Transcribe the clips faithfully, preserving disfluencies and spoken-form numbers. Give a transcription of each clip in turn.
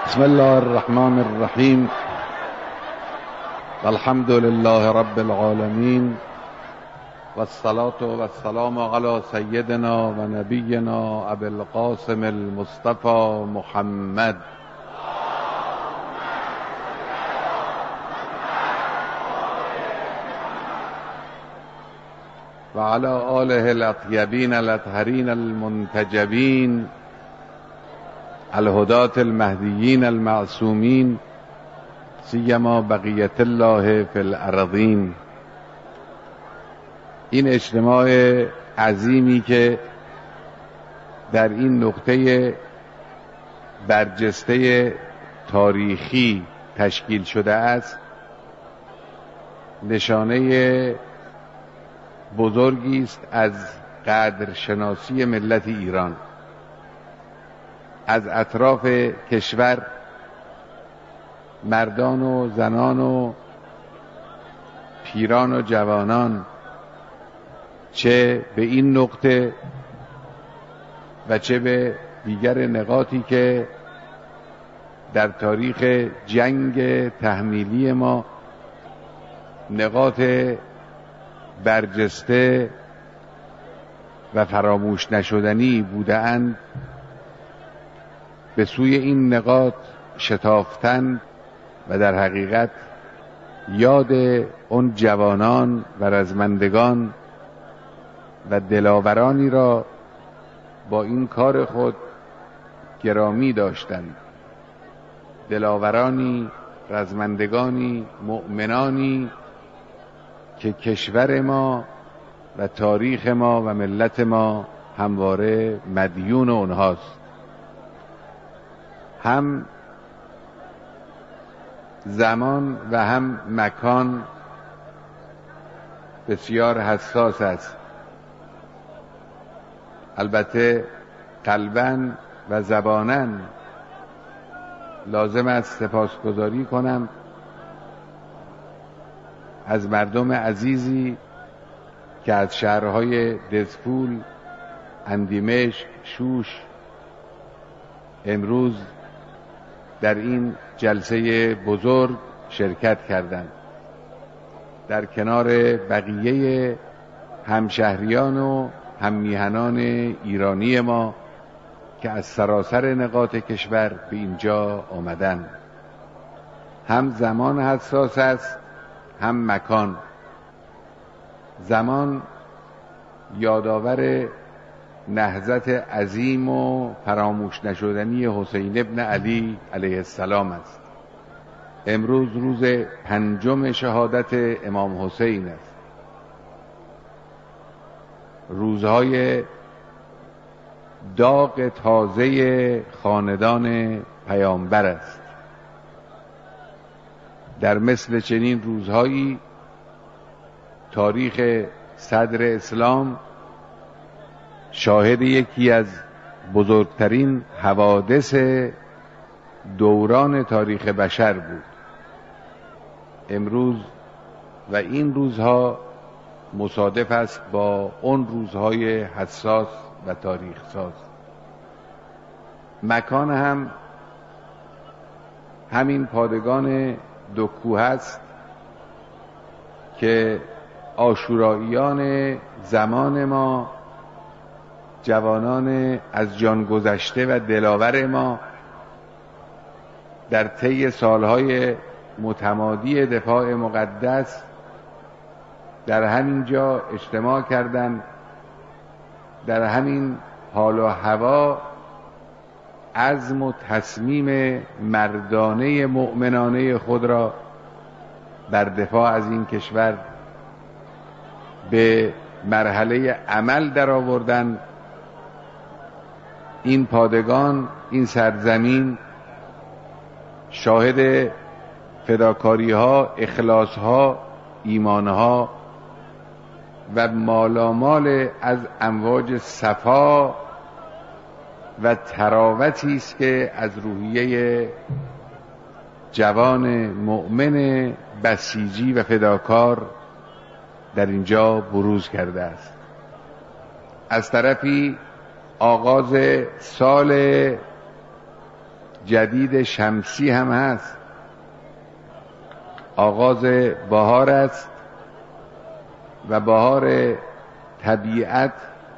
بسم الله الرحمن الرحیم. الحمد لله رب العالمین و الصلاة و السلام علی سیدنا و نبینا ابی القاسم المصطفى محمد و علی آله الاطیبین الاطهرین المنتجبین الهداة المهدیین المعصومین سیما بقیت الله فی الارضین. این اجتماع عظیمی که در این نقطه برجسته تاریخی تشکیل شده است نشانه بزرگی است از قدرشناسی ملت ایران. از اطراف کشور مردان و زنان و پیران و جوانان چه به این نقطه و چه به دیگر نقاطی که در تاریخ جنگ تحمیلی ما نقاط برجسته و فراموش نشدنی بودند به سوی این نقاط شتافتند و در حقیقت یاد اون جوانان و رزمندگان و دلاورانی را با این کار خود گرامی داشتند. دلاورانی، رزمندگانی، مؤمنانی که کشور ما و تاریخ ما و ملت ما همواره مدیون اونهاست. هم زمان و هم مکان بسیار حساس است. البته قلباً و زباناً لازم است سپاسگزاری کنم از مردم عزیزی که از شهرهای دزفول، اندیمشق، شوش امروز در این جلسه بزرگ شرکت کردند، در کنار بقیه همشهریان و هممیهنان ایرانی ما که از سراسر نقاط کشور به اینجا آمدند. هم زمان حساس است هم مکان. زمان یادآور نهضت عظیم و فراموش نشدنی حسین ابن علی علیه السلام است. امروز روز پنجم شهادت امام حسین است. روزهای داغ تازه خاندان پیامبر است. در مثل چنین روزهایی تاریخ صدر اسلام شاهد یکی از بزرگترین حوادث دوران تاریخ بشر بود. امروز و این روزها مصادف است با اون روزهای حساس و تاریخ ساز. مکان هم همین پادگان دو کوه است که عاشوراییان زمان ما، جوانان از جان گذشته و دلاور ما در طی سالهای متمادی دفاع مقدس در همین جا اجتماع کردند، در همین حال و هوا عزم و تصمیم مردانه مؤمنانه خود را بر دفاع از این کشور به مرحله عمل درآوردند. این پادگان، این سرزمین شاهد فداکاری ها، اخلاص ها، ایمان ها و مالامال از امواج صفا و تراوتی است که از روحیه جوان مؤمن بسیجی و فداکار در اینجا بروز کرده است. از طرفی آغاز سال جدید شمسی هم هست. آغاز بهار است و بهار طبیعت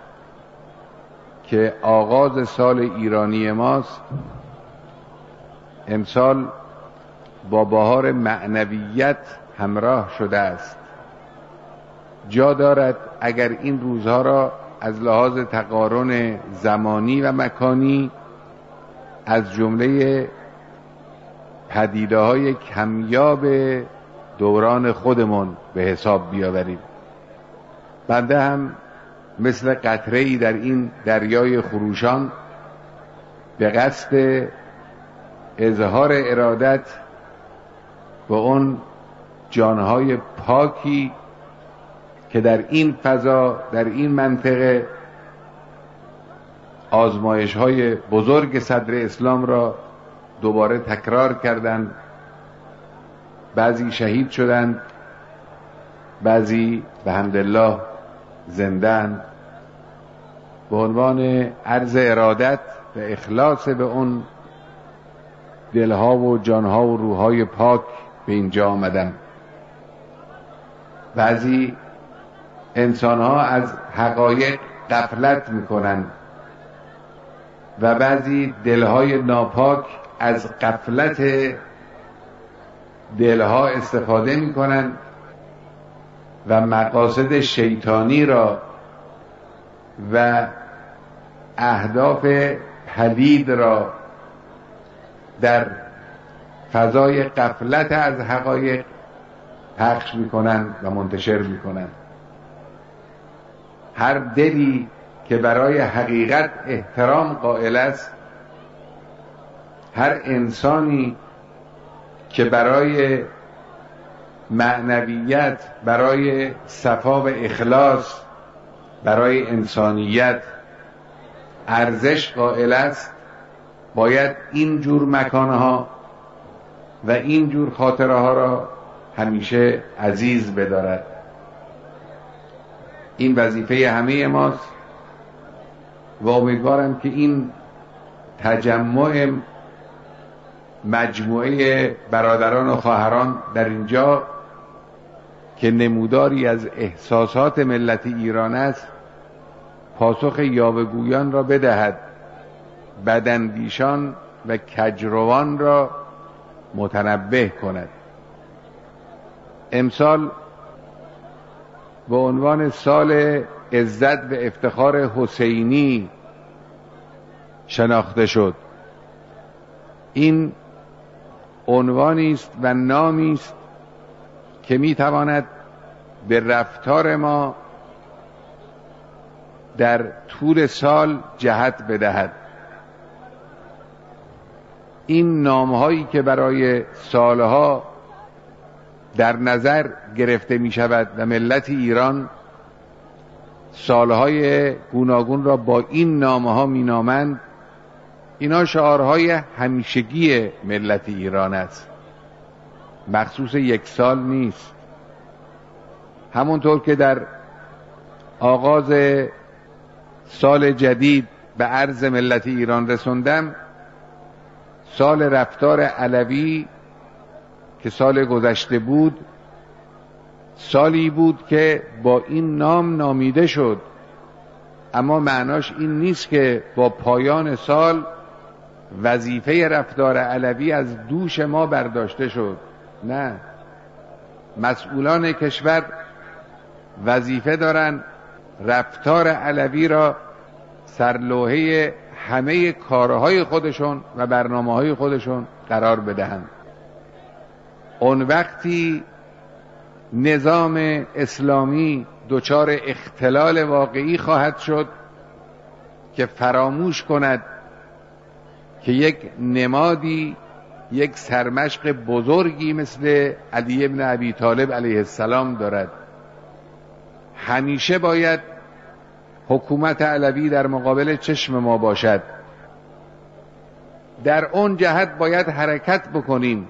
که آغاز سال ایرانی ماست امسال با بهار معنویت همراه شده است. جا دارد اگر این روزها را از لحاظ تقارن زمانی و مکانی از جمله پدیده‌های کمیاب دوران خودمون به حساب بیاوریم. بنده هم مثل قطره‌ای در این دریای خروشان به قصد اظهار ارادت به اون جانهای پاکی که در این فضا، در این منطقه آزمایش‌های بزرگ صدر اسلام را دوباره تکرار کردند، بعضی شهید شدند، بعضی به حمدالله زنده‌اند، به عنوان عرض ارادت و اخلاص به اون دلها و جانها و روحهای پاک به اینجا آمدن. بعضی انسانها از حقایق غفلت میکنن و بعضی دلهای ناپاک از غفلت دلها استفاده میکنن و مقاصد شیطانی را و اهداف پلید را در فضای غفلت از حقایق پخش میکنن و منتشر میکنن. هر دلی که برای حقیقت احترام قائل است، هر انسانی که برای معنویت، برای صفا و اخلاص، برای انسانیت ارزش قائل است، باید این جور مکانها و این جور خاطره ها را همیشه عزیز بدارد. این وظیفه همه ماست و امیدوارم که این تجمع مجموعه برادران و خواهران در اینجا که نموداری از احساسات ملت ایران است پاسخ یاوه‌گویان را بدهد، بداندیشان و کجروان را متنبه کند. امسال به عنوان سال عزت و افتخار حسینی شناخته شد. این عنوانی است و نامی است که میتواند به رفتار ما در طول سال جهت بدهد. این نامهایی که برای سالها در نظر گرفته می شود و ملت ایران سالهای گوناگون را با این نامها می نامند، اینا شعارهای همیشگی ملت ایران است، مخصوص یک سال نیست. همونطور که در آغاز سال جدید به عرض ملت ایران رسوندم، سال رفتار علوی که سال گذشته بود سالی بود که با این نام نامیده شد، اما معناش این نیست که با پایان سال وظیفه رفتار علوی از دوش ما برداشته شد. نه، مسئولان کشور وظیفه دارن رفتار علوی را سرلوحه همه کارهای خودشون و برنامه‌های خودشون قرار بدهند. اون وقتی نظام اسلامی دچار اختلال واقعی خواهد شد که فراموش کند که یک نمادی، یک سرمشق بزرگی مثل علی ابن ابی طالب علیه السلام دارد. همیشه باید حکومت علوی در مقابل چشم ما باشد. در اون جهت باید حرکت بکنیم،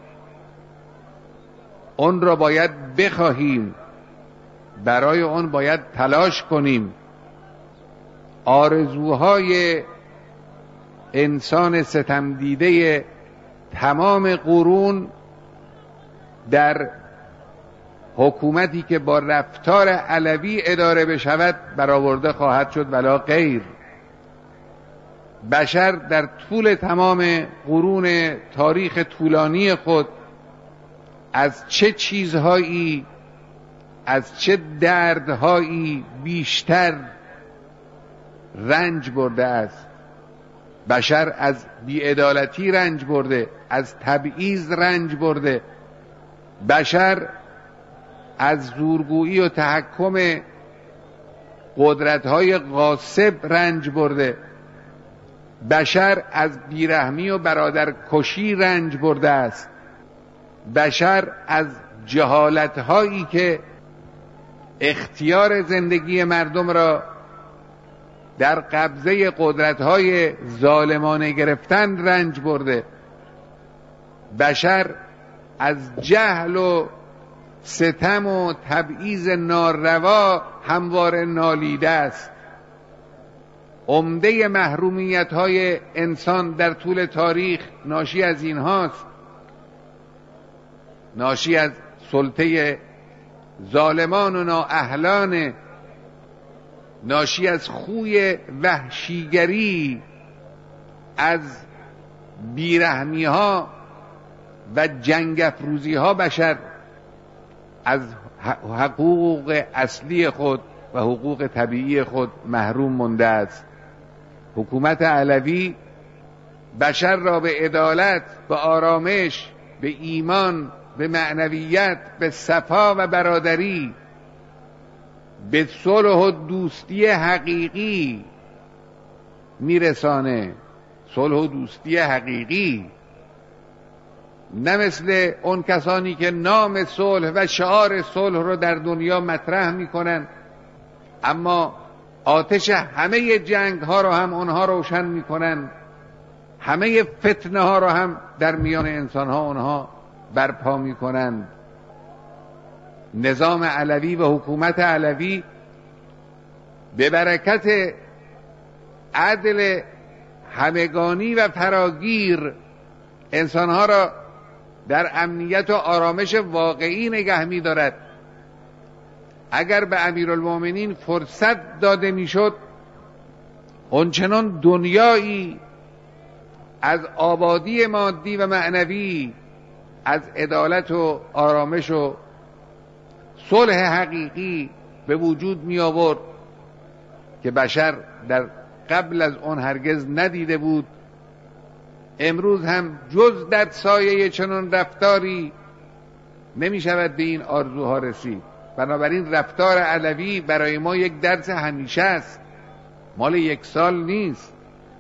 اون را باید بخواهیم، برای اون باید تلاش کنیم. آرزوهای انسان ستم دیده تمام قرون در حکومتی که با رفتار علوی اداره بشود برآورده خواهد شد ولا غیر. بشر در طول تمام قرون تاریخ طولانی خود از چه چیزهایی، از چه دردهایی بیشتر رنج برده است. بشر از بی‌عدالتی رنج برده، از تبعیض رنج برده، بشر از زورگویی و تحکم قدرت‌های غاصب رنج برده، بشر از بیرحمی و برادرکشی رنج برده است، بشر از جهالت‌هایی که اختیار زندگی مردم را در قبضه قدرت‌های ظالمانه گرفتن رنج برده، بشر از جهل و ستم و تبعیض ناروا همواره نالیده است. عمده محرومیت‌های انسان در طول تاریخ ناشی از این هاست، ناشی از سلطه ظالمان و نااهلان، ناشی از خوی وحشیگری، از بیرحمی ها و جنگ افروزی ها بشر از حقوق اصلی خود و حقوق طبیعی خود محروم مانده است. حکومت علوی بشر را به عدالت، به آرامش، به ایمان، به معنویت، به صفا و برادری، به صلح و دوستی حقیقی میرسانه. صلح و دوستی حقیقی، نه مثل اون کسانی که نام صلح و شعار صلح رو در دنیا مطرح میکنن اما آتش همه جنگ ها رو هم اونها روشن میکنن، همه فتنه ها رو هم در میان انسان ها اونها برپا میکنن. نظام علوی و حکومت علوی به برکت عدل همگانی و فراگیر انسانها را در امنیت و آرامش واقعی نگه می دارد. اگر به امیرالمومنین فرصت داده می شد اونچنان دنیایی از آبادی مادی و معنوی، از عدالت و آرامش و صلح حقیقی به وجود می آورد که بشر در قبل از اون هرگز ندیده بود. امروز هم جز در سایه چنان رفتاری نمی شود به این آرزوها رسید. بنابراین رفتار علوی برای ما یک درس همیشه است، مال یک سال نیست.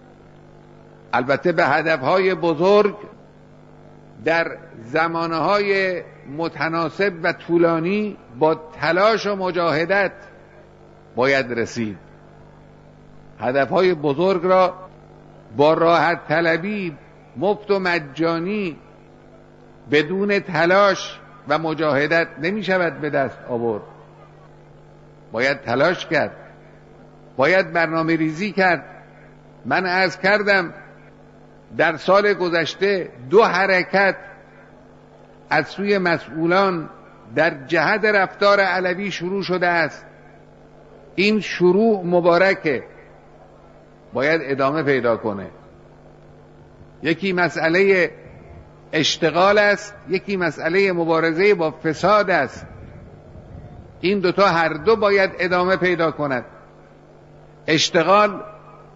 البته به هدفهای بزرگ در زمانهای متناسب و طولانی با تلاش و مجاهدت باید رسید. هدفهای بزرگ را با راحت طلبی، مفت و مجانی، بدون تلاش و مجاهدت نمی شود به دست آورد. باید تلاش کرد، باید برنامه ریزی کرد. من عرض کردم در سال گذشته دو حرکت از سوی مسئولان در جهت رفتار علوی شروع شده است. این شروع مبارکه، باید ادامه پیدا کنه. یکی مسئله اشتغال است، یکی مسئله مبارزه با فساد است. این دوتا هر دو باید ادامه پیدا کند. اشتغال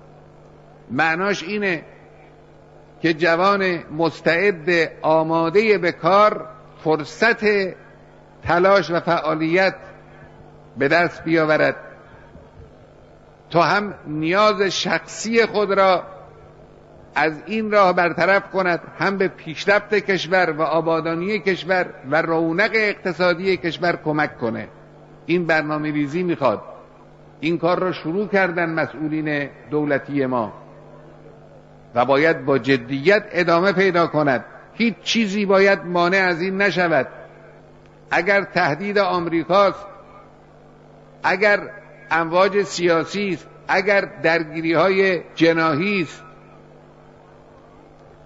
معناش اینه که جوان مستعد آماده به کار فرصت تلاش و فعالیت به دست بیاورد تا هم نیاز شخصی خود را از این راه برطرف کند، هم به پیشرفت کشور و آبادانی کشور و رونق اقتصادی کشور کمک کنه. این برنامه ریزی میخواد. این کار را شروع کردن مسئولین دولتی ما و باید با جدیت ادامه پیدا کند. هیچ چیزی باید مانع از این نشود. اگر تهدید آمریکاست، اگر امواج سیاسی است، اگر درگیری های جناحی است،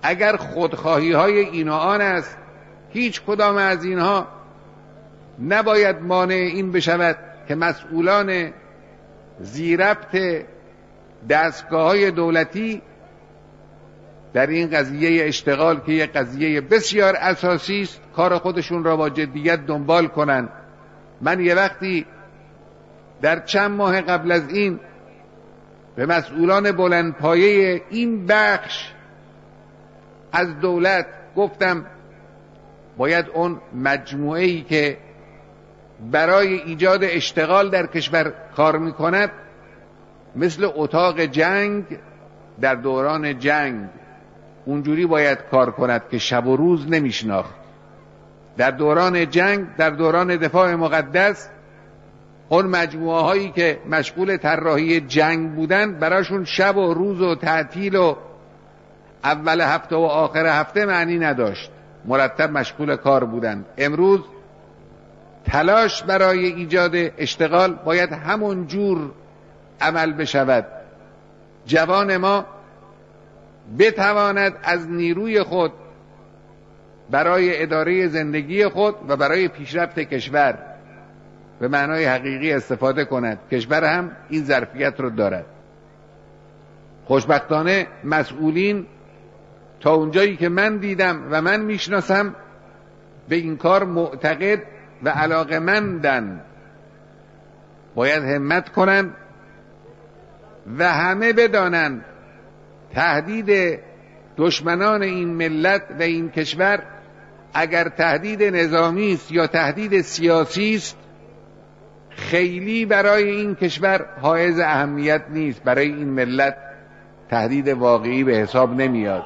اگر خودخواهی های این و آن است، هیچ کدام از اینها نباید مانع این بشود که مسئولان زیربط دستگاه های دولتی در این قضیه اشتغال که یک قضیه بسیار اساسی است کار خودشون را با جدیت دنبال کنند. من یه وقتی در چند ماه قبل از این به مسئولان بلندپایه این بخش از دولت گفتم باید اون مجموعه‌ای که برای ایجاد اشتغال در کشور کار میکند مثل اتاق جنگ در دوران جنگ اونجوری باید کار کند که شب و روز نمیشناخت. در دوران جنگ، در دوران دفاع مقدس، اون مجموعه هایی که مشغول طراحی جنگ بودن براشون شب و روز و تعطیل و اول هفته و آخر هفته معنی نداشت، مرتب مشغول کار بودن. امروز تلاش برای ایجاد اشتغال باید همون جور عمل بشود. جوان ما بتواند از نیروی خود برای اداره زندگی خود و برای پیشرفت کشور به معنای حقیقی استفاده کند. کشور هم این ظرفیت رو دارد. خوشبختانه مسئولین تا اونجایی که من دیدم و من میشناسم به این کار معتقد و علاقمندن. باید همت کنند و همه بدانند تهدید دشمنان این ملت و این کشور اگر تهدید نظامی است یا تهدید سیاسی است خیلی برای این کشور حائز اهمیت نیست، برای این ملت تهدید واقعی به حساب نمیاد.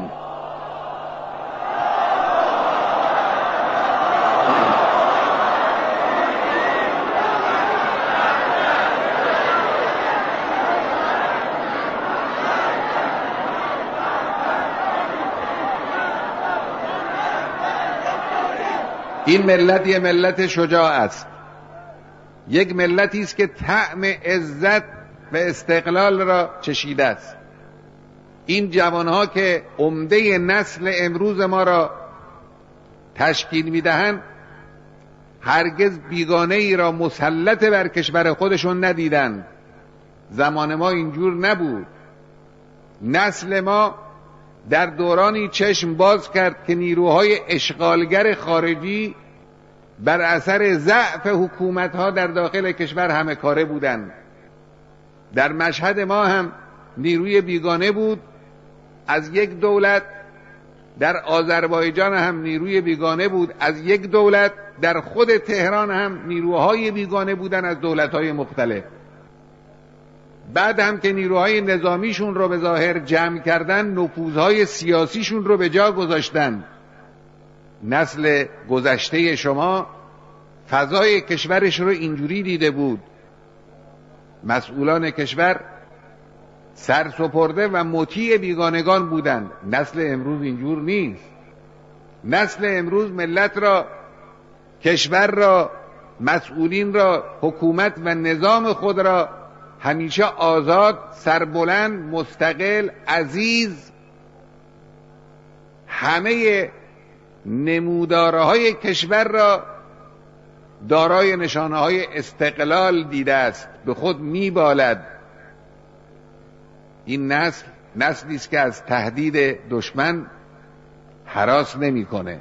این ملت یه ملت شجاع است، یک ملتی است که طعم عزت و استقلال را چشیده است. این جوانها که عمده نسل امروز ما را تشکیل میدهند هرگز بیگانه ای را مسلط بر کشور خودشون ندیدند. زمان ما اینجور نبود. نسل ما در دورانی چشم باز کرد که نیروهای اشغالگر خارجی بر اثر ضعف حکومتها در داخل کشور همه کاره بودند. در مشهد ما هم نیروی بیگانه بود از یک دولت، در آذربایجان هم نیروی بیگانه بود از یک دولت، در خود تهران هم نیروهای بیگانه بودن از دولتهای مختلف. بعد هم که نیروهای نظامیشون رو به ظاهر جمع کردن نفوذهای سیاسیشون رو به جا گذاشتن. نسل گذشته شما فضای کشورش رو اینجوری دیده بود. مسئولان کشور سرسپرده و مطیع بیگانگان بودند. نسل امروز اینجور نیست. نسل امروز ملت را، کشور را، مسئولین را، حکومت و نظام خود را همیشه آزاد، سربلند، مستقل، عزیز، همه نمودارهای کشور را دارای نشانه‌های استقلال دیده است، به خود میبالد. این نسل نسلی است که از تهدید دشمن هراس نمی‌کنه.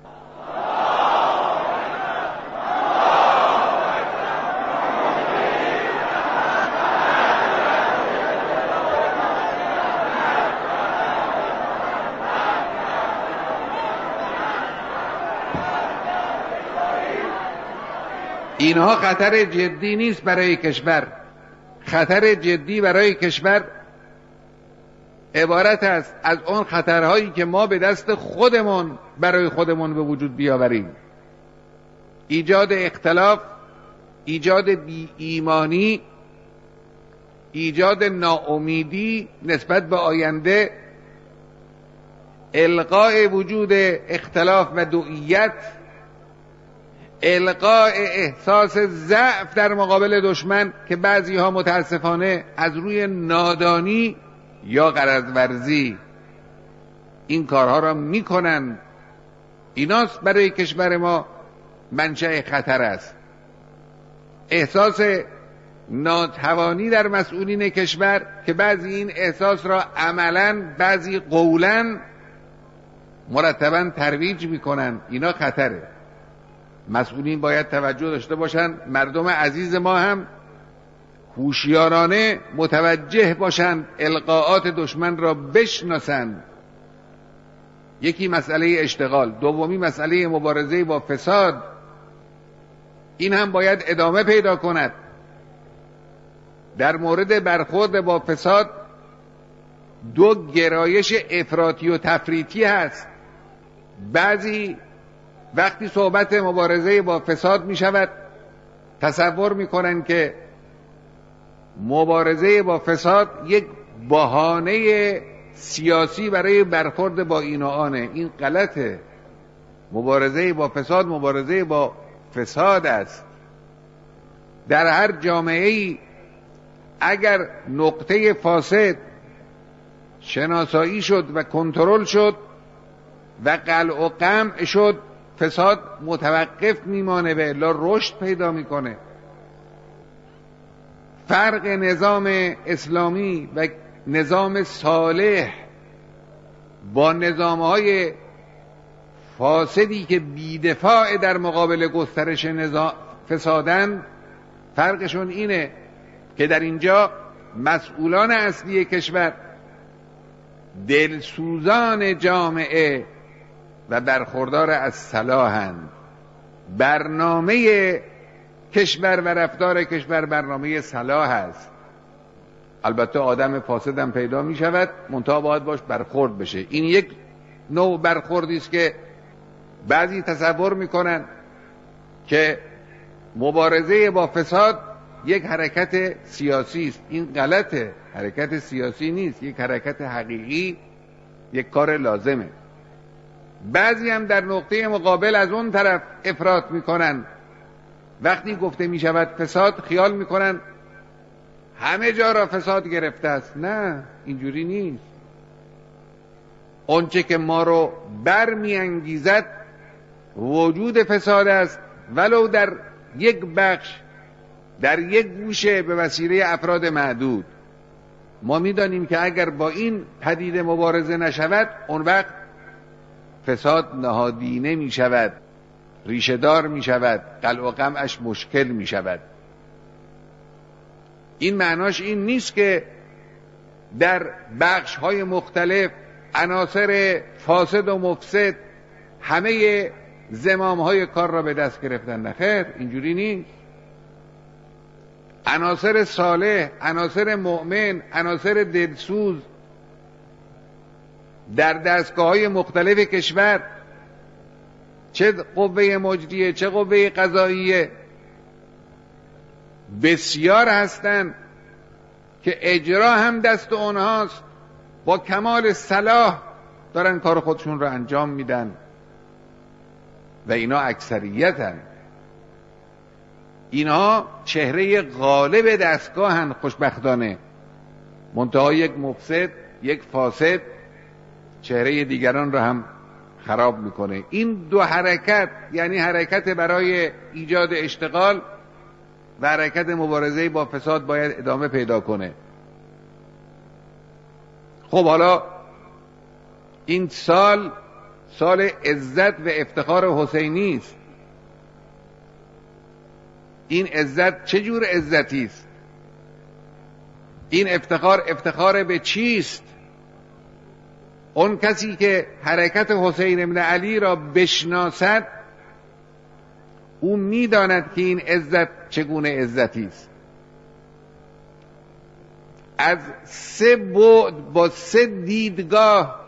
اینها خطر جدی نیست برای کشور. خطر جدی برای کشور عبارت است از اون خطرهایی که ما به دست خودمون برای خودمون به وجود بیاوریم. ایجاد اختلاف، ایجاد بی ایمانی، ایجاد ناامیدی نسبت به آینده، القاء وجود اختلاف و دوئیت، القاء احساس ضعف در مقابل دشمن که بعضی ها متاسفانه از روی نادانی یا غرض ورزی این کارها را میکنن، ایناست برای کشور ما منشأ خطر است. احساس ناتوانی در مسئولین کشور که بعضی این احساس را عملاً بعضی قولاً مرتباً ترویج میکنن، اینا خطره. مسئولین باید توجه داشته باشند، مردم عزیز ما هم هوشیارانه متوجه باشند، القاءات دشمن را بشناسند. یکی مسئله اشتغال، دومی مسئله مبارزه با فساد، این هم باید ادامه پیدا کند. در مورد برخورد با فساد دو گرایش افراطی و تفریطی هست. بعضی وقتی صحبت مبارزه با فساد می شود تصور می کنند که مبارزه با فساد یک بهانه سیاسی برای برخورد با این و آنه. این غلطه. مبارزه با فساد مبارزه با فساد است. در هر جامعه‌ای اگر نقطه فاسد شناسایی شد و کنترل شد و قلع و قمع شد، فساد متوقف میمانه و الا رشد پیدا میکنه. فرق نظام اسلامی و نظام صالح با نظامهای فاسدی که بیدفاع در مقابل گسترش نظام فسادن، فرقشون اینه که در اینجا مسئولان اصلی کشور دلسوزان جامعه و برخوردار از صلاحند. برنامه کشور و رفتار کشور برنامه صلاح است. البته آدم فاسد هم پیدا می شود، منتها باید باش برخورد بشه. این یک نوع برخوردی است که بعضی تصور می کنن که مبارزه با فساد یک حرکت سیاسی است. این غلطه. حرکت سیاسی نیست، یک حرکت حقیقی، یک کار لازمه. بعضی هم در نقطه مقابل از اون طرف افراط میکنن. وقتی گفته میشود فساد خیال میکنن همه جا را فساد گرفته است. نه، اینجوری نیست. آنچه که ما رو برمیانگیزد وجود فساد است، ولو در یک بخش، در یک گوشه، به وسیله افراد معدود. ما میدانیم که اگر با این پدیده مبارزه نشود، اون وقت فساد نهادینه می شود، ریشه دار می شود، قلع و قمعش مشکل می شود. این معناش این نیست که در بخش های مختلف عناصر فاسد و مفسد همه زمام های کار را به دست گرفتن. نخیر، اینجوری نیست. عناصر صالح، عناصر مؤمن، عناصر دلسوز در دستگاه‌های مختلف کشور، چه قوه مجریه چه قوه قضاییه، بسیار هستند که اجرا هم دست اونهاست، با کمال صلاح دارن کار خودشون رو انجام میدن و اینا اکثریتن. اینها چهره غالب دستگاهن. خوشبختانه منتها یک مفسد، یک فاسد چهره دیگران را هم خراب میکنه. این دو حرکت، یعنی حرکت برای ایجاد اشتغال و حرکت مبارزه با فساد، باید ادامه پیدا کنه. خب حالا این سال سال عزت و افتخار حسینی است. این عزت چه جور عزتی است؟ این افتخار افتخار به چیست؟ اون کسی که حرکت حسین ابن علی را بشناسد، او میداند که این عزت چگونه عزتی است. از سه بعد، با سه دیدگاه،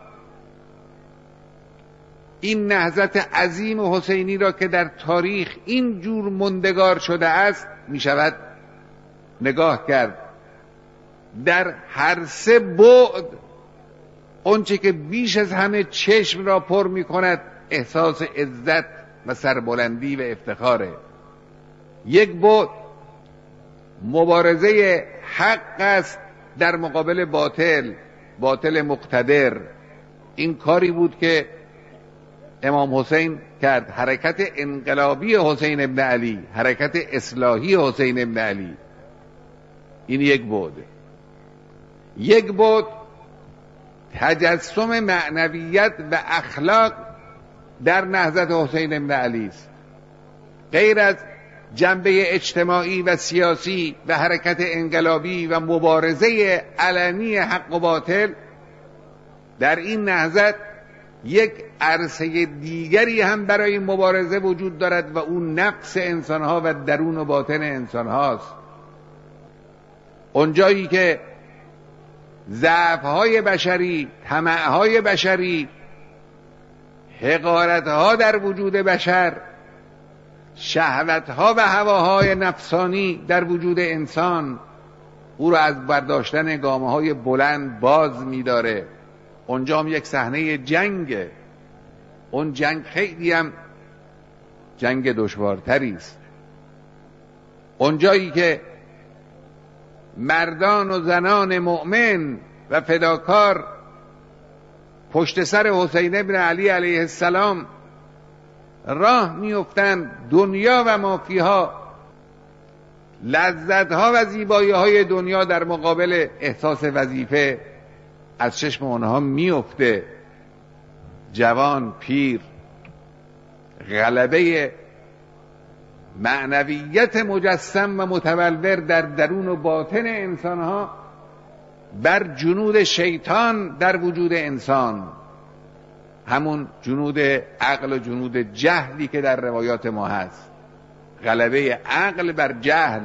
این نهضت عظیم حسینی را که در تاریخ این جور مندگار شده است می شود نگاه کرد. در هر سه بعد اونچه که بیش از همه چشم را پر می کند احساس عزت و سربلندی و افتخاره. یک بعد مبارزه حق است در مقابل باطل، باطل مقتدر. این کاری بود که امام حسین کرد، حرکت انقلابی حسین ابن علی، حرکت اصلاحی حسین ابن علی. این یک بعد. یک بعد تجسم معنویت و اخلاق در نهضت حسین ابن علی است. غیر از جنبه اجتماعی و سیاسی و حرکت انقلابی و مبارزه علنی حق و باطل، در این نهضت یک عرصه دیگری هم برای مبارزه وجود دارد و اون نفس انسانها و درون و باطن انسانهاست. اونجایی که ضعف‌های بشری، طمع‌های بشری، حقارت‌ها در وجود بشر، شهوت‌ها و هواهای نفسانی در وجود انسان او را از برداشتن گامه‌های بلند باز می‌داره. اونجا هم یک صحنه جنگه. اون جنگ خیلی هم جنگ دشوارتری است. اونجایی که مردان و زنان مؤمن و فداکار پشت سر حسین ابن علی علیه السلام راه میافتند، دنیا و ما فیها، لذت‌ها و زیبایی‌های دنیا در مقابل احساس وظیفه از چشم آنها میفته. جوان، پیر، غلبه معنویت مجسم و متبلور در درون و باطن انسانها بر جنود شیطان در وجود انسان، همون جنود عقل و جنود جهلی که در روایات ما هست. غلبه عقل بر جهل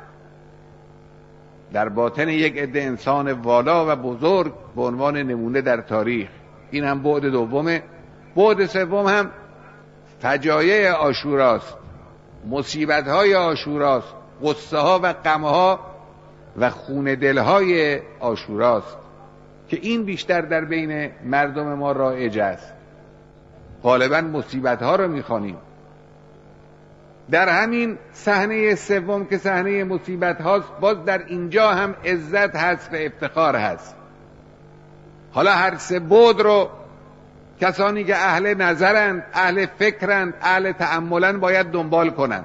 در باطن یک عده انسان والا و بزرگ به عنوان نمونه در تاریخ. این هم بعد دومه. بعد سوم هم فجایع عاشوراست، مصیبت‌های عاشوراست، غصه‌ها و غم‌ها و خون دل‌های عاشوراست که این بیشتر در بین مردم ما رایج است. غالباً مصیبت‌ها رو می‌خوانیم. در همین صحنه سوم که صحنه مصیبت هاست، باز در اینجا هم عزت هست و افتخار هست. حالا هر سه بعد رو کسانی که اهل نظرند، اهل فکرند، اهل تأملند باید دنبال کنند.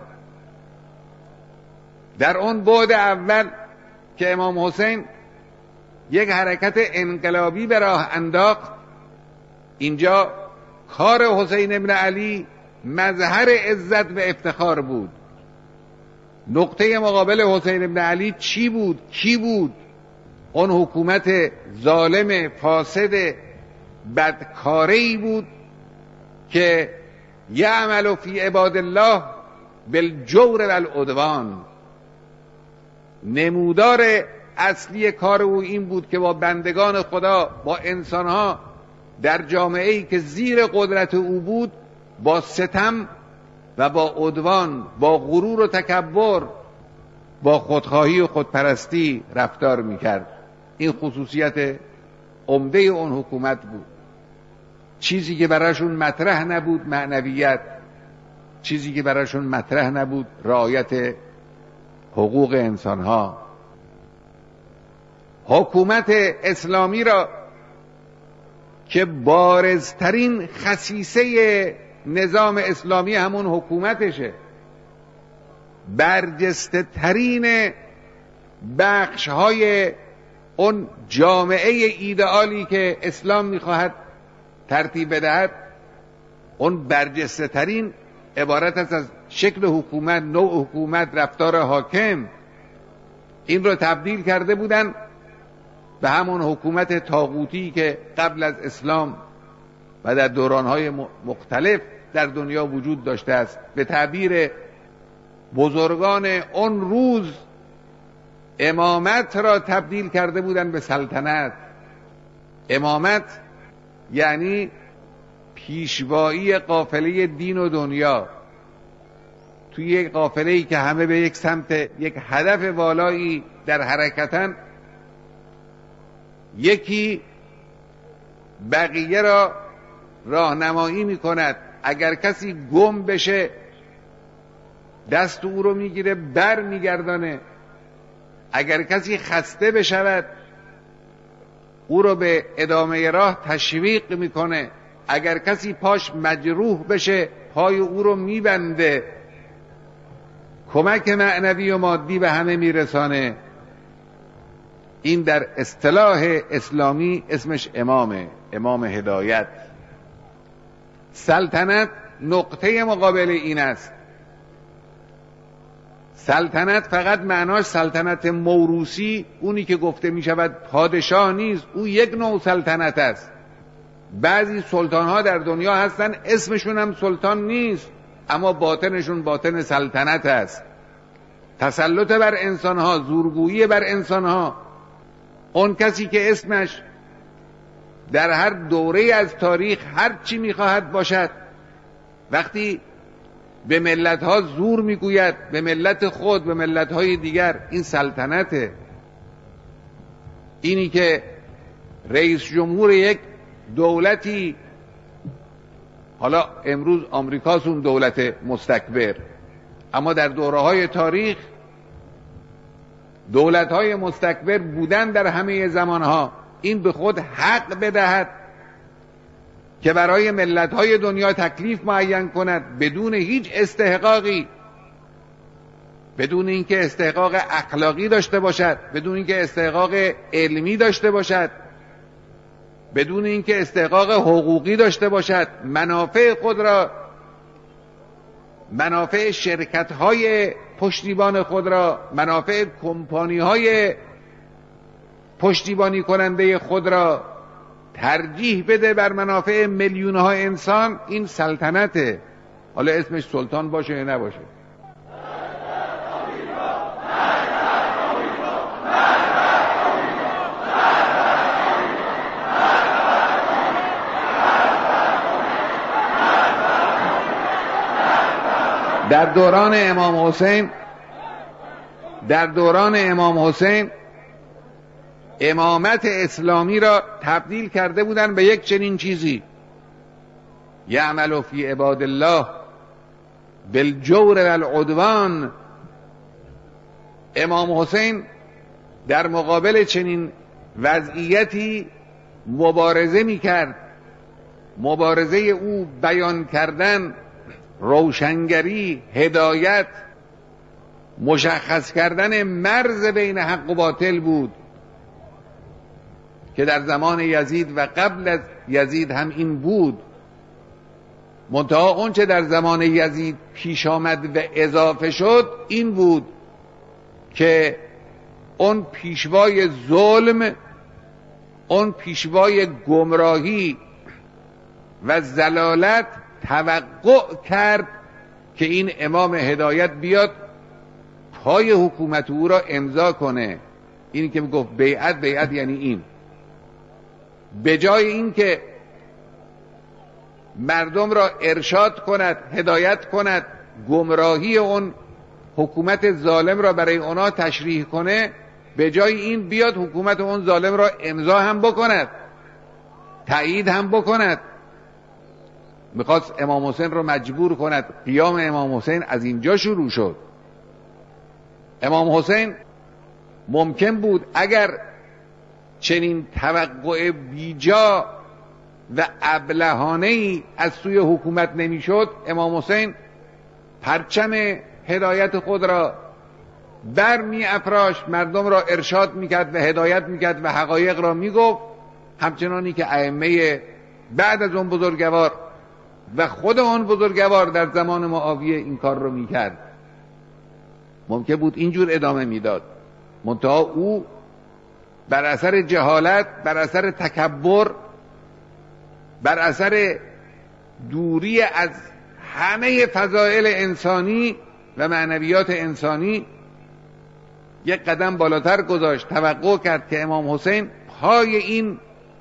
در اون بعد اول که امام حسین یک حرکت انقلابی به راه انداخت، اینجا کار حسین ابن علی مظهر عزت و افتخار بود. نقطه مقابل حسین ابن علی چی بود؟ کی بود؟ اون حکومت ظالم، فاسد، بدکاری بود که یعمل فی عباد الله بالجور و العدوان. نمودار اصلی کار او این بود که با بندگان خدا، با انسانها در جامعه‌ای که زیر قدرت او بود، با ستم و با عدوان، با غرور و تکبر، با خودخواهی و خودپرستی رفتار میکرد. این خصوصیت عمده اون حکومت بود. چیزی که براشون مطرح نبود معنویت، چیزی که براشون مطرح نبود رعایت حقوق انسانها. حکومت اسلامی را که بارزترین خصیصه نظام اسلامی همون حکومتشه، برجسته ترین بخش های اون جامعه ایدئالی که اسلام میخواهد ترتیب بدهد، اون برجسته ترین عبارت است از شکل حکومت، نوع حکومت، رفتار حاکم. این رو تبدیل کرده بودن به همون حکومت طاغوتی که قبل از اسلام و در دورانهای مختلف در دنیا وجود داشته است. به تعبیر بزرگان اون روز، امامت را تبدیل کرده بودن به سلطنت. امامت یعنی پیشوایی قافله دین و دنیا. توی یک قافله‌ای که همه به یک سمت، یک هدف والایی در حرکتن، یکی بقیه را راهنمایی میکند. اگر کسی گم بشه دست او رو میگیره بر میگردانه. اگر کسی خسته بشود او رو به ادامه راه تشویق میکنه. اگر کسی پاش مجروح بشه پای او رو میبنده، کمک معنوی و مادی به همه میرسانه. این در اصطلاح اسلامی اسمش امامه، امام هدایت. سلطنت نقطه مقابل این است. سلطنت فقط معناش سلطنت موروثی، اونی که گفته می شود پادشاه نیست، او یک نوع سلطنت است. بعضی سلطان ها در دنیا هستن اسمشون هم سلطان نیست، اما باطنشون باطن سلطنت است. تسلط بر انسان ها، زورگویی بر انسان ها. اون کسی که اسمش در هر دوره از تاریخ هر چی میخواهد باشد، وقتی به ملت ها زور میگوید، به ملت خود، به ملت های دیگر، این سلطنته. اینی که رئیس جمهور یک دولتی، حالا امروز آمریکاست اون دولت مستکبر، اما در دوره های تاریخ دولت های مستکبر بودن در همه زمانها، این به خود حق بدهد که برای ملت های دنیا تکلیف معین کند بدون هیچ استحقاقی، بدون اینکه استحقاق اخلاقی داشته باشد، بدون اینکه استحقاق علمی داشته باشد، بدون اینکه استحقاق حقوقی داشته باشد، منافع خود را، منافع شرکت های پشتیبان خود را، منافع کمپانی های پشتیبانی کننده خود را ترجیح بده بر منافع میلیون ها انسان. این سلطنته. حالا اسمش سلطان باشه یا نباشه. در دوران امام حسین در دوران امام حسین امامت اسلامی را تبدیل کرده بودن به یک چنین چیزی: یعمل فی عباد الله بالجور والعدوان. امام حسین در مقابل چنین وضعیتی مبارزه می کرد. مبارزه او بیان کردن، روشنگری، هدایت، مشخص کردن مرز بین حق و باطل بود که در زمان یزید و قبل از یزید هم این بود. منتها اون چه در زمان یزید پیش آمد و اضافه شد این بود که اون پیشوای ظلم، اون پیشوای گمراهی و ضلالت توقع کرد که این امام هدایت بیاد پای حکومت او را امضا کنه. اینی که گفت بیعت، بیعت یعنی این. به جای این که مردم را ارشاد کند، هدایت کند، گمراهی اون حکومت ظالم را برای اونا تشریح کنه، به جای این بیاد حکومت اون ظالم را امضا هم بکند، تایید هم بکند. میخواست امام حسین رو مجبور کند. قیام امام حسین از اینجا شروع شد. امام حسین ممکن بود اگر چنین توقع بیجا و ابلهانه‌ای از سوی حکومت نمیشد، امام حسین پرچم هدایت خود را بر می افراشت، مردم را ارشاد میکرد و هدایت میکرد و حقایق را میگفت، همچنانی که ائمه بعد از اون بزرگوار و خود اون بزرگوار در زمان معاویه این کار رو میکرد. ممکن بود اینجور ادامه میداد، منتها او بر اثر جهالت، بر اثر تکبر، بر اثر دوری از همه فضائل انسانی و معنویات انسانی یک قدم بالاتر گذاشت. توقع کرد که امام حسین پای این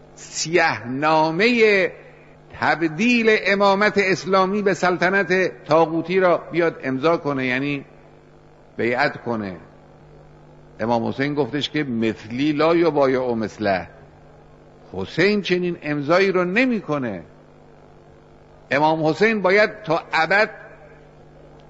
سیحنامه تبدیل امامت اسلامی به سلطنت طاغوتی را بیاد امضا کنه، یعنی بیعت کنه. امام حسین گفتش که مثلی لا یبایع مثله. حسین چنین امضایی رو نمیکنه. امام حسین باید تا ابد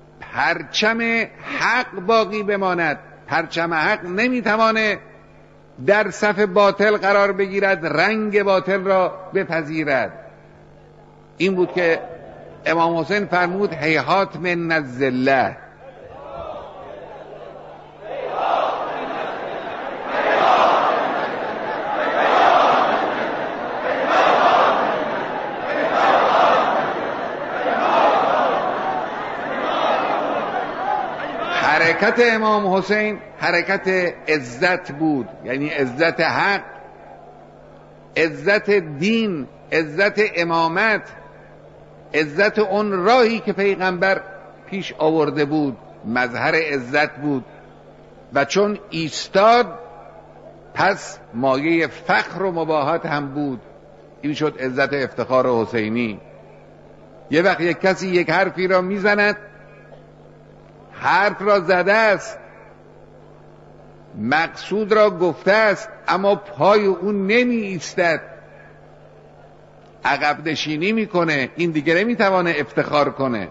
پرچم حق باقی بماند. پرچم حق نمیتوانه در صف باطل قرار بگیرد، رنگ باطل را بپذیرد. این بود که امام حسین فرمود هیهات من الذله. حرکت امام حسین حرکت عزت بود، یعنی عزت حق، عزت دین، عزت امامت، عزت اون راهی که پیغمبر پیش آورده بود، مظهر عزت بود و چون ایستاد پس مایه فخر و مباهات هم بود. این شد عزت افتخار حسینی. یه وقت یک کسی یک حرفی را میزند، حرف را زده است، مقصود را گفته است، اما پای اون نمی ایستد، عقب نشینی میکنه، این دیگه نمیتوانه افتخار کنه.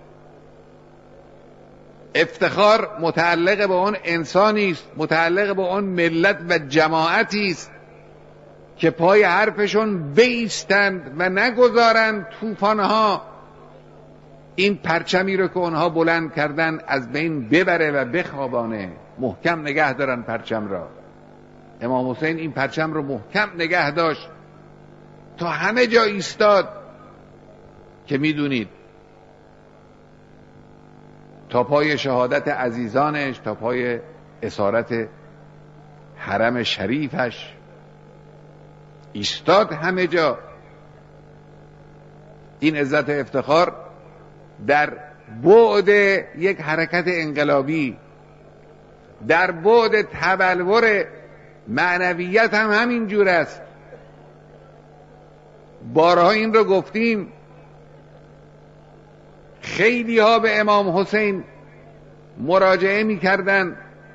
افتخار متعلق به اون انسانی است، متعلق به اون ملت و جماعتی است که پای حرفشون بایستند و نگذارند طوفانها این پرچمی رو که اونها بلند کردن از بین ببره و بخوابانه. محکم نگه دارن پرچم را. امام حسین این پرچم رو محکم نگه داشت تا همه جا ایستاد که میدونید تا پای شهادت عزیزانش، تا پای اسارت حرم شریفش ایستاد همه جا. این عزت افتخار در بعد یک حرکت انقلابی، در بعد تبلور معنویت هم همین جور است. بارها این رو گفتیم، خیلی ها به امام حسین مراجعه می کردن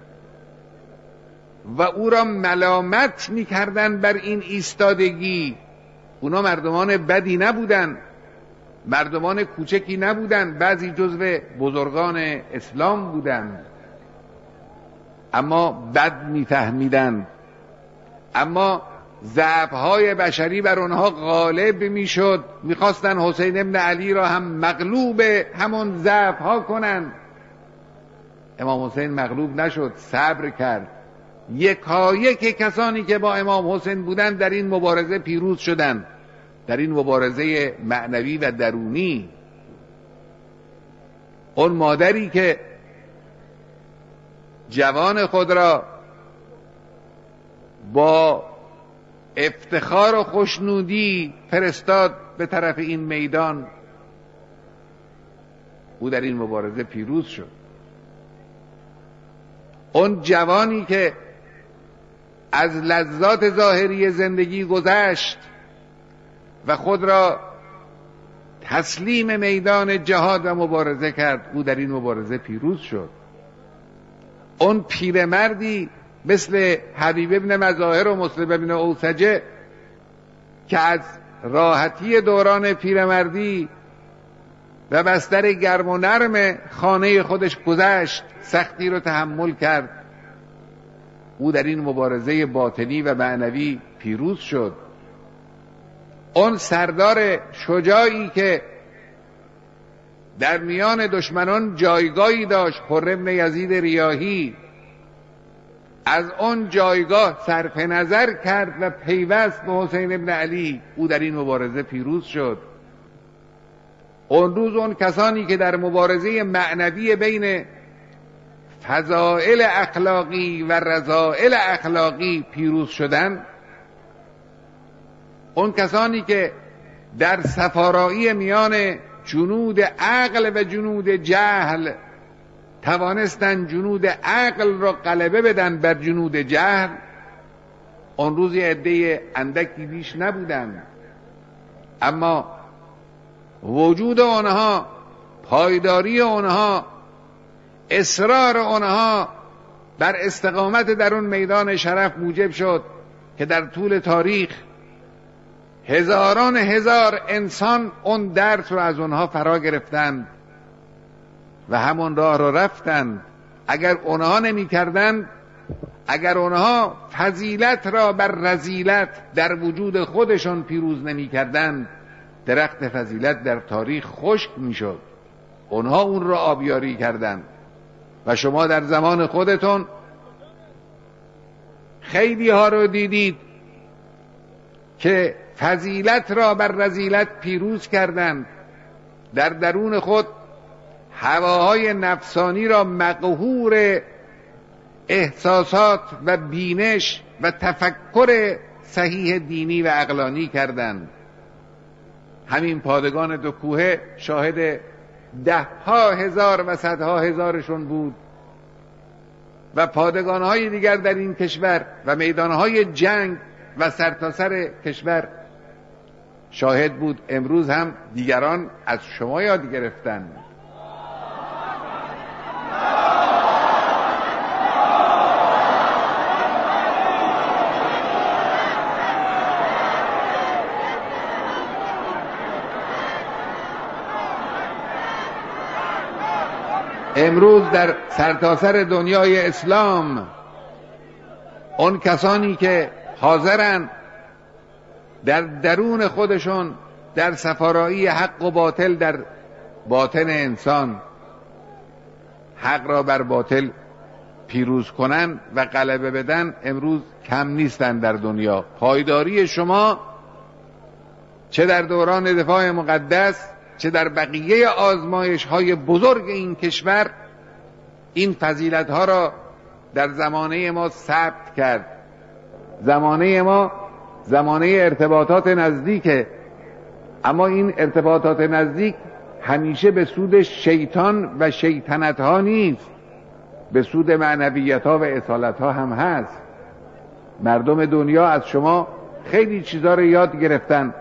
و او را ملامت می کردن بر این ایستادگی. اونا مردمان بدی نبودن، مردمان کوچکی نبودن، بعضی جزو بزرگان اسلام بودن، اما بد میفهمیدن، اما ضعف‌های بشری بر اونها غالب میشد. میخواستن حسین ابن علی را هم مغلوب همون ضعف‌ها کنن. امام حسین مغلوب نشد، صبر کرد. یکایک کسانی که با امام حسین بودن در این مبارزه پیروز شدند، در این مبارزه معنوی و درونی. اون مادری که جوان خود را با افتخار و خوشنودی فرستاد به طرف این میدان، او در این مبارزه پیروز شد. اون جوانی که از لذات ظاهری زندگی گذشت و خود را تسلیم میدان جهاد و مبارزه کرد، او در این مبارزه پیروز شد. اون پیرمردی مثل حبیب ابن مظاهر و مسلم ابن اوسجه که از راحتی دوران پیرمردی و بستر گرم و نرم خانه خودش گذشت، سختی رو تحمل کرد، او در این مبارزه باطنی و معنوی پیروز شد. اون سردار شجاعی که در میان دشمنان جایگاهی داشت، خرم بن یزید ریاحی، از اون جایگاه صرف نظر کرد و پیوست به حسین ابن علی، او در این مبارزه پیروز شد. اون روز اون کسانی که در مبارزه معنوی بین فضائل اخلاقی و رذائل اخلاقی پیروز شدند، اون کسانی که در سفارایی میان جنود عقل و جنود جهل توانستن جنود عقل را غلبه بدن بر جنود جهل، اون روز یه عده اندکی بیش نبودن، اما وجود آنها، پایداری آنها، اصرار آنها بر استقامت در اون میدان شرف موجب شد که در طول تاریخ هزاران هزار انسان اون درس رو از اونها فرا گرفتند و همون راه رو رفتند. اگر اونها نمی کردن اگر اونها فضیلت را بر رذیلت در وجود خودشان پیروز نمی کردند، درخت فضیلت در تاریخ خشک می شد. اونها اون را آبیاری کردند و شما در زمان خودتون خیلی ها رو دیدید که فضیلت را بر رذیلت پیروز کردند، در درون خود هواهای نفسانی را مقهور احساسات و بینش و تفکر صحیح دینی و عقلانی کردند. همین پادگان دو کوهه شاهد ده ها هزار و صدها هزارشون بود و پادگانهای دیگر در این کشور و میدانهای جنگ و سرتاسر کشور شاهد بود. امروز هم دیگران از شما یاد گرفتند. امروز در سرتاسر دنیای اسلام اون کسانی که حاضرن در درون خودشون در سفارایی حق و باطل در باطن انسان حق را بر باطل پیروز کنن و غلبه بدن، امروز کم نیستن در دنیا. پایداری شما چه در دوران دفاع مقدس چه در بقیه آزمایش های بزرگ این کشور این فضیلت ها را در زمانه ما ثبت کرد. زمانه ما زمانه ارتباطات نزدیکه، اما این ارتباطات نزدیک همیشه به سود شیطان و شیطنت ها نیست، به سود معنویت ها و اصالت ها هم هست. مردم دنیا از شما خیلی چیزا رو یاد گرفتن.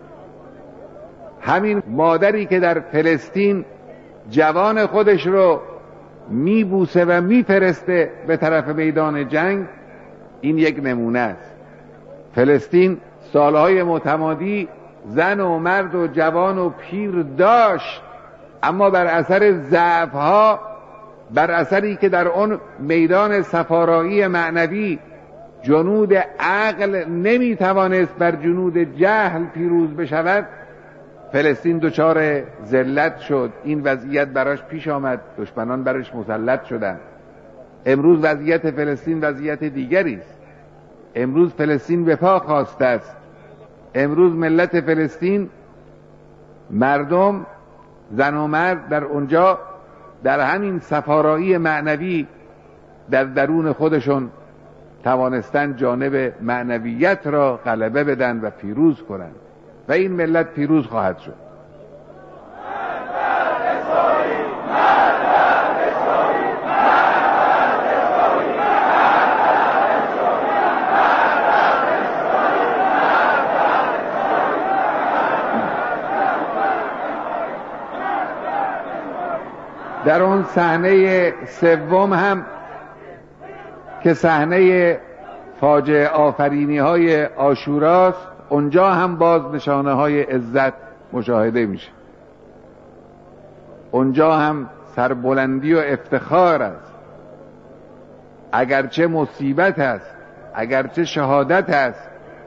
همین مادری که در فلسطین جوان خودش رو میبوسه و میفرسته به طرف میدان جنگ، این یک نمونه است. فلسطین سالهای متمادی زن و مرد و جوان و پیر داشت، اما بر اثر ضعف‌ها، بر اثری که در اون میدان صفارایی معنوی جنود عقل نمیتوانست بر جنود جهل پیروز بشود، فلسطین دچار ذلت شد. این وضعیت براش پیش آمد، دشمنان براش مسلط شدند. امروز وضعیت فلسطین وضعیت دیگری است. امروز فلسطین به پا خاسته است. امروز ملت فلسطین، مردم، زن و مرد در اونجا در همین سفارایی معنوی در درون خودشون توانستن جانب معنویت را غلبه بدن و پیروز کنند و این ملت پیروز خواهد شد. در اون صحنه سوم هم که صحنه فاجعه آفرینی های عاشوراست، اونجا هم باز نشانه های عزت مشاهده میشه. اونجا هم سربلندی و افتخار است. اگرچه مصیبت است، اگرچه شهادت است،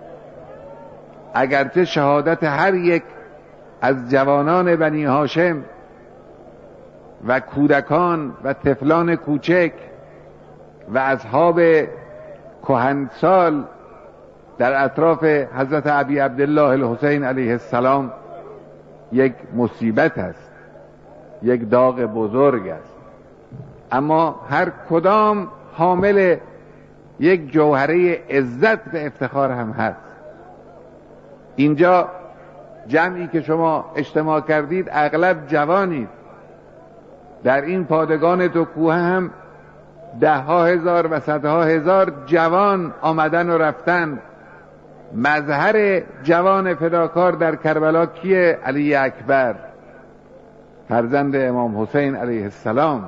اگرچه شهادت هر یک از جوانان بنی هاشم و کودکان و طفلان کوچک و اصحاب کهنسال در اطراف حضرت ابی عبدالله الحسین علیه السلام یک مصیبت است، یک داغ بزرگ است، اما هر کدام حامل یک جوهره عزت و افتخار هم هست. اینجا جمعی که شما اجتماع کردید اغلب جوانید. در این پادگان دو کوه هم ده ها هزار و صدها هزار جوان آمدن و رفتن. مظهر جوان فداکار در کربلا کیه؟ علی اکبر، فرزند امام حسین علیه السلام.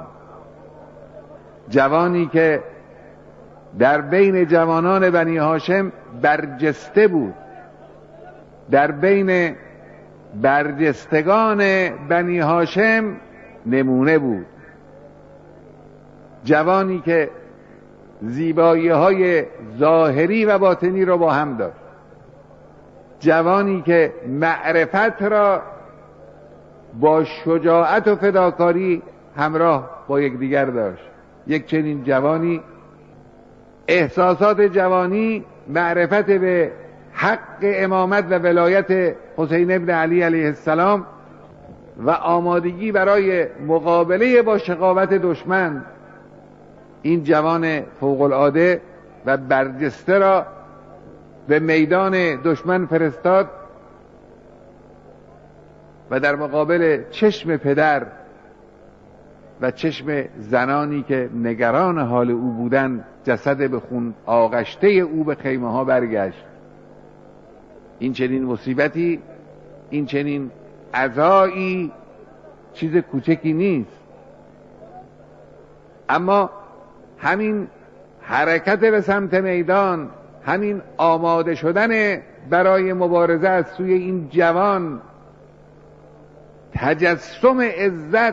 جوانی که در بین جوانان بنی هاشم برجسته بود، در بین برجستگان بنی هاشم نمونه بود. جوانی که زیبایی های ظاهری و باطنی را با هم داشت. جوانی که معرفت را با شجاعت و فداکاری همراه با یکدیگر داشت. یک چنین جوانی، احساسات جوانی، معرفت به حق امامت و ولایت حسین ابن علی علیه السلام و آمادگی برای مقابله با شقاوت دشمن، این جوان فوق العاده و برجسته را به میدان دشمن فرستاد و در مقابل چشم پدر و چشم زنانی که نگران حال او بودند، جسد به خون آغشته او به خیمه ها برگشت. این چنین مصیبتی، این چنین عزایی چیز کوچکی نیست. اما همین حرکت به سمت میدان، همین آماده شدن برای مبارزه از سوی این جوان، تجسم عزت،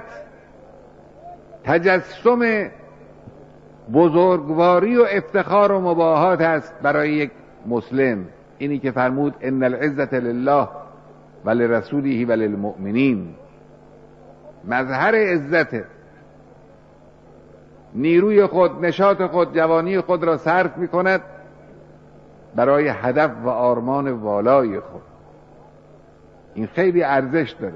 تجسم بزرگواری و افتخار و مباهات است برای یک مسلم. اینی که فرمود ان العزة لله و لرسوله و للمؤمنین. مظهر عزت، نیروی خود، نشاط خود، جوانی خود را صرف می کند برای هدف و آرمان والای خود. این خیلی ارزش داره.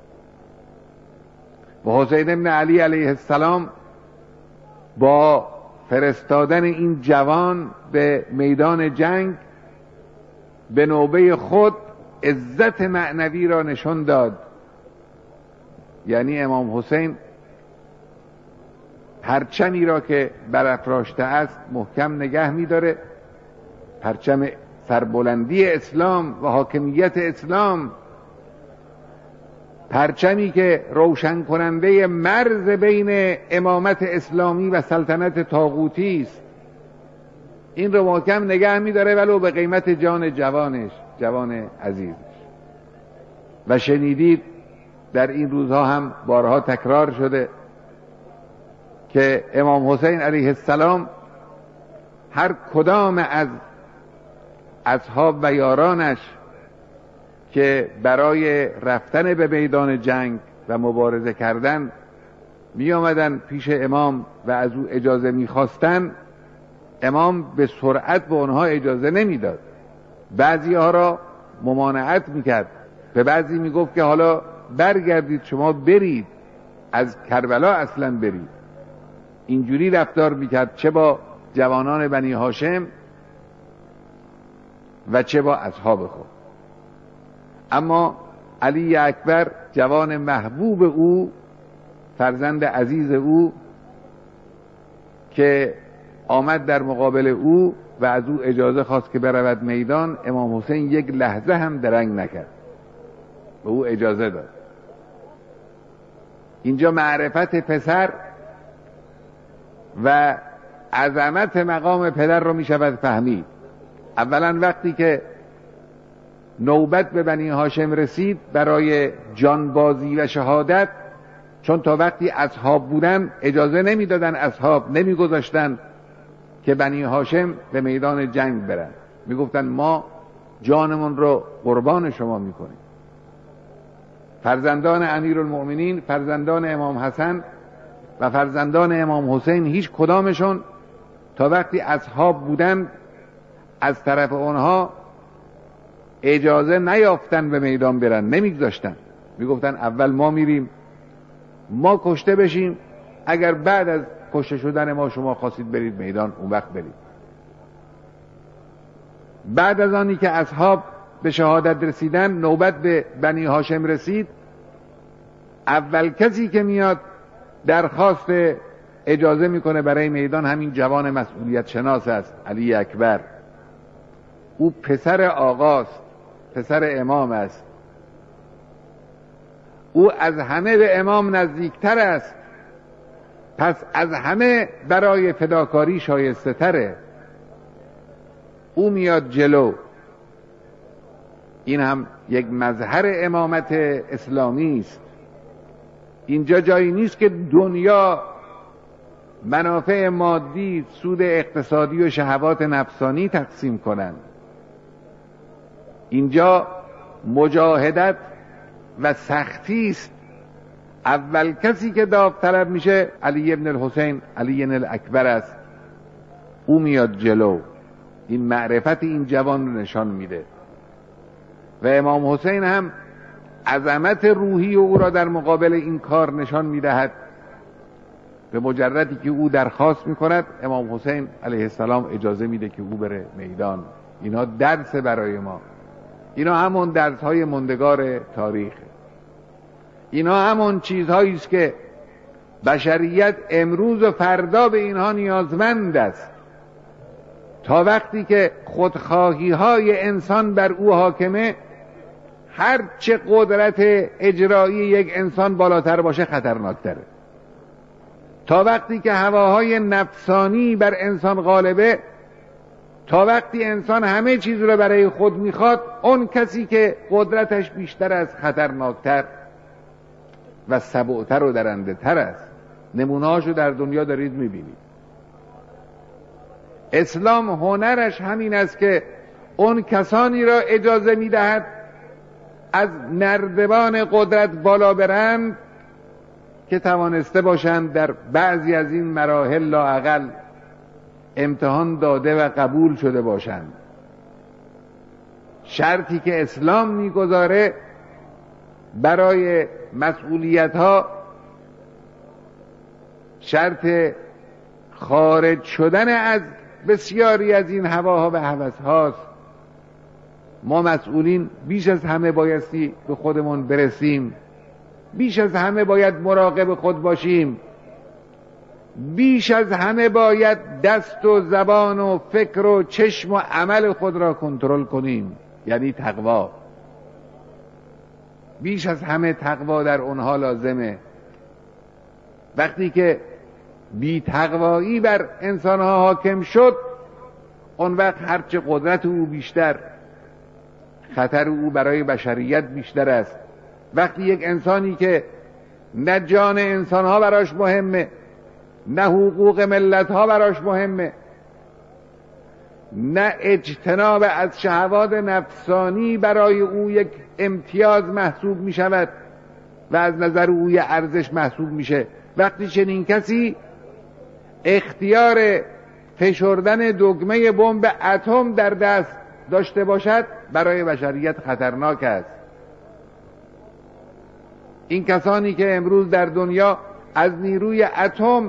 و حسین ابن علی علیه السلام با فرستادن این جوان به میدان جنگ به نوبه خود عزت معنوی را نشان داد. یعنی امام حسین پرچمی را که برافراشته است محکم نگه می‌داره، پرچم سربلندی اسلام و حاکمیت اسلام، پرچمی که روشن کننده مرز بین امامت اسلامی و سلطنت طاغوتی است. این رو محکم نگه می‌داره ولو به قیمت جان جوانش، جوان عزیزش. و شنیدید در این روزها هم بارها تکرار شده که امام حسین علیه السلام هر کدام از اصحاب و یارانش که برای رفتن به میدان جنگ و مبارزه کردن می آمدن پیش امام و از او اجازه می خواستن، امام به سرعت به آنها اجازه نمی داد. بعضی ها را ممانعت می کرد، به بعضی می گفت که حالا برگردید، شما برید، از کربلا اصلا برید. اینجوری رفتار می کرد، چه با جوانان بنی هاشم و چه با اصحاب خود. اما علی اکبر، جوان محبوب او، فرزند عزیز او، که آمد در مقابل او و از او اجازه خواست که برود میدان، امام حسین یک لحظه هم درنگ نکرد، به او اجازه داد. اینجا معرفت پسر و عظمت مقام پدر رو می شود فهمید. اولا وقتی که نوبت به بنی هاشم رسید برای جانبازی و شهادت، چون تا وقتی اصحاب بودن اجازه نمیدادن، اصحاب نمیگذاشتن که بنی هاشم به میدان جنگ برن، میگفتن ما جانمون رو قربان شما میکنیم. فرزندان امیرالمؤمنین، فرزندان امام حسن و فرزندان امام حسین، هیچ کدامشون تا وقتی اصحاب بودن از طرف اونها اجازه نیافتن به میدان برن، نمیگذاشتن. میگفتن اول ما میریم، ما کشته بشیم، اگر بعد از کشته شدن ما شما خواستید برید میدان، اون وقت برید. بعد از آنی که اصحاب به شهادت رسیدن، نوبت به بنی هاشم رسید، اول کسی که میاد درخواست اجازه میکنه برای میدان همین جوان مسئولیت شناس است، علی اکبر. او پسر آقاست، پسر امام است. او از همه به امام نزدیکتر است، پس از همه برای فداکاری شایسته تره. او میاد جلو. این هم یک مظهر امامت اسلامی است. اینجا جایی نیست که دنیا منافع مادی، سود اقتصادی و شهوات نفسانی تقسیم کنند. اینجا مجاهدت و سختی است. اول کسی که داوطلب میشه علی ابن الحسین، علی ابن الاکبر است. او میاد جلو، این معرفت این جوان رو نشان میده و امام حسین هم عظمت روحی او را در مقابل این کار نشان میدهد. به مجردی که او درخواست میکند، امام حسین علیه السلام اجازه میده که او بره میدان. اینا درس برای ما، اینا همون درس های مندگار تاریخ، اینا همون چیزهایی است که بشریت امروز و فردا به اینها نیازمند است. تا وقتی که خودخواهی های انسان بر او حاکمه، هر چه قدرت اجرایی یک انسان بالاتر باشه خطرناکتره. تا وقتی که هواهای نفسانی بر انسان غالبه، تا وقتی انسان همه چیز رو برای خود میخواد، اون کسی که قدرتش بیشتر از خطرناکتر و سبوتر و درنده تر است. نمونهاشو در دنیا دارید میبینید. اسلام هنرش همین است که اون کسانی را اجازه میدهد از نردبان قدرت بالا برند که توانسته باشند در بعضی از این مراحل لااقل امتحان داده و قبول شده باشند. شرطی که اسلام میگذاره برای مسئولیت ها شرط خارج شدن از بسیاری از این هواها و هوس هاست. ما مسئولین بیش از همه بایستی به خودمون برسیم، بیش از همه باید مراقب خود باشیم، بیش از همه باید دست و زبان و فکر و چشم و عمل خود را کنترل کنیم، یعنی تقوا. بیش از همه تقوا در اونها لازمه. وقتی که بی تقوایی بر انسانها حاکم شد، اون وقت هرچه قدرت او بیشتر، خطر او برای بشریت بیشتر است. وقتی یک انسانی که نه جان انسانها براش مهمه، نه حقوق ملتها براش مهمه، نه اجتناب از شهوات نفسانی برای او یک امتیاز محسوب می شود و از نظر او یک ارزش محسوب میشه، وقتی چنین کسی اختیار فشردن دگمه بمب اتم در دست داشته باشد، برای بشریت خطرناک است. این کسانی که امروز در دنیا از نیروی اتم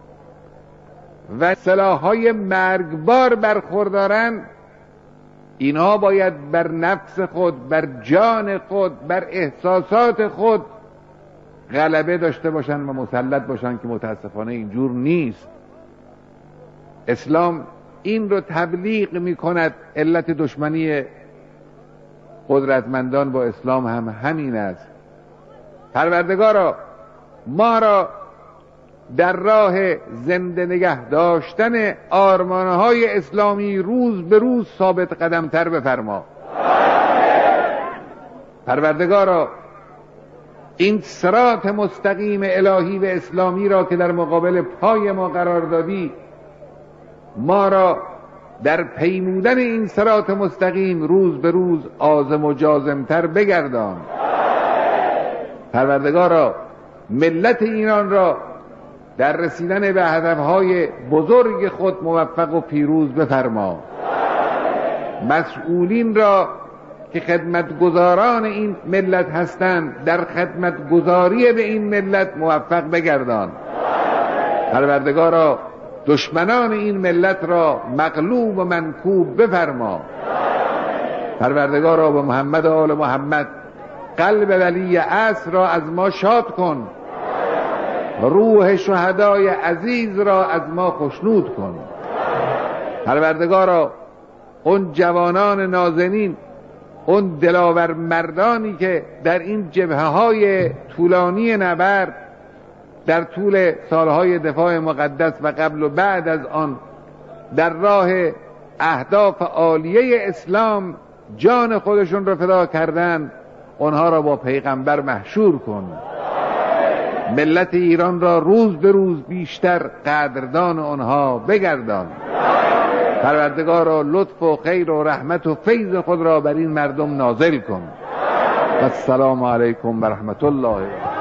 و سلاح‌های مرگبار برخوردارند، اینها باید بر نفس خود، بر جان خود، بر احساسات خود غلبه داشته باشند و مسلط باشند که متاسفانه اینجور نیست. اسلام این رو تبلیغ می کند. علت دشمنی قدرتمندان با اسلام هم همین است. پروردگارا ما را در راه زنده نگه داشتن آرمانهای اسلامی روز به روز ثابت قدم تر بفرما. پروردگارا این صراط مستقیم الهی و اسلامی را که در مقابل پای ما قرار دادی، ما را در پیمودن این صراط مستقیم روز به روز عازم و جازمتر بگردان. پروردگارا ملت ایران را در رسیدن به هدفهای بزرگ خود موفق و پیروز بفرما. مسئولین را که خدمتگزاران این ملت هستند در خدمتگزاری به این ملت موفق بگردان. پروردگارا دشمنان این ملت را مغلوب و منکوب بفرما. پروردگارا به محمد و آل محمد قلب ولی عصر را از ما شاد کن، روح شهدای عزیز را از ما خشنود کن. پروردگارا اون جوانان نازنین، اون دلاور مردانی که در این جبهه های طولانی نبرد در طول سالهای دفاع مقدس و قبل و بعد از آن در راه اهداف عالیه اسلام جان خودشون را فدا کردن، اونها را با پیغمبر محشور کن. ملت ایران را روز به روز بیشتر قدردان آنها بگردان. پروردگارا لطف و خیر و رحمت و فیض خود را بر این مردم نازل کن. السلام علیکم و رحمت الله.